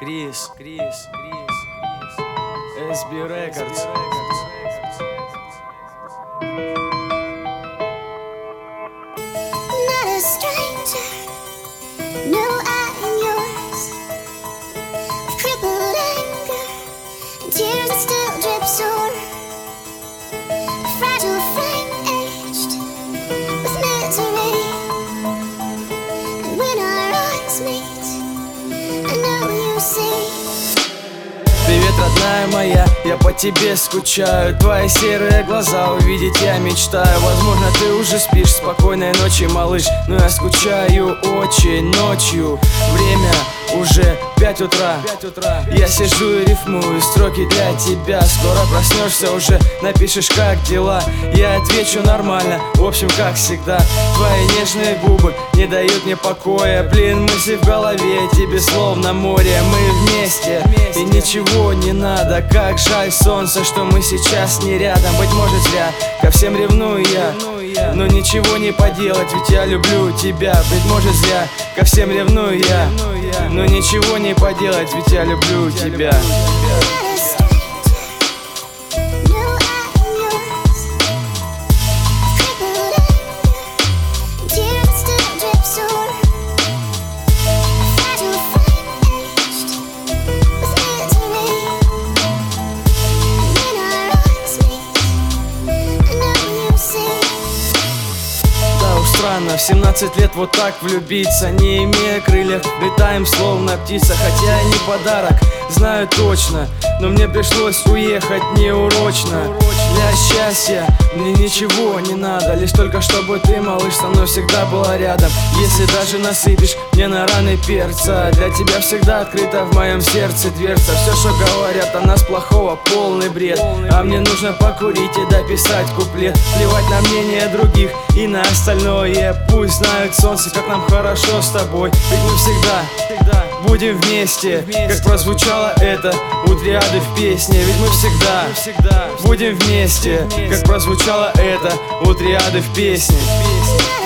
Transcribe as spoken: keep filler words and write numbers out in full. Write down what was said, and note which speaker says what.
Speaker 1: Крис, Крис, Крис, Крис, эс би Records.
Speaker 2: Not a stranger, no, I'm yours. With crippled anger and tears that still drip sore. A fragile frame aged with misery. And when our eyes meet, I know you see.
Speaker 1: Привет, родная моя, я по тебе скучаю. Твои серые глаза увидеть я мечтаю. Возможно, ты уже спишь, спокойной ночи, малыш. Но я скучаю очень ночью. Время уже пять утра. Я сижу и рифмую строки для тебя. Скоро проснешься, уже напишешь, как дела. Я отвечу нормально, в общем, как всегда. Твои нежные губы не дают мне покоя. Блин, мысли в голове, тебе словно море. Мы вместе, и ничего не надо. Как жаль, солнце, что мы сейчас не рядом. Быть может, зря, ко всем ревную я, но ничего не поделать, ведь я люблю тебя. Быть может, зря, ко всем ревную я, но ничего не поделать, ведь я люблю тебя. Странно, в семнадцать лет вот так влюбиться, не имея крыльев, летаем словно птица. Хотя и не подарок, знаю точно, но мне пришлось уехать неурочно. Для счастья мне ничего не надо, лишь только чтобы ты, малыш, со мной всегда была рядом. Если даже насыпешь мне на раны перца, для тебя всегда открыта в моем сердце дверца. Все, что говорят о нас плохого, полный бред. А мне нужно покурить и дописать куплет. Плевать на мнение других и на остальное. Пусть знают солнце, как нам хорошо с тобой. Ведь мы всегда, всегда будем вместе, как прозвучало это у Триады в песне. Ведь мы всегда, всегда будем вместе, как прозвучало это у Триады в песне.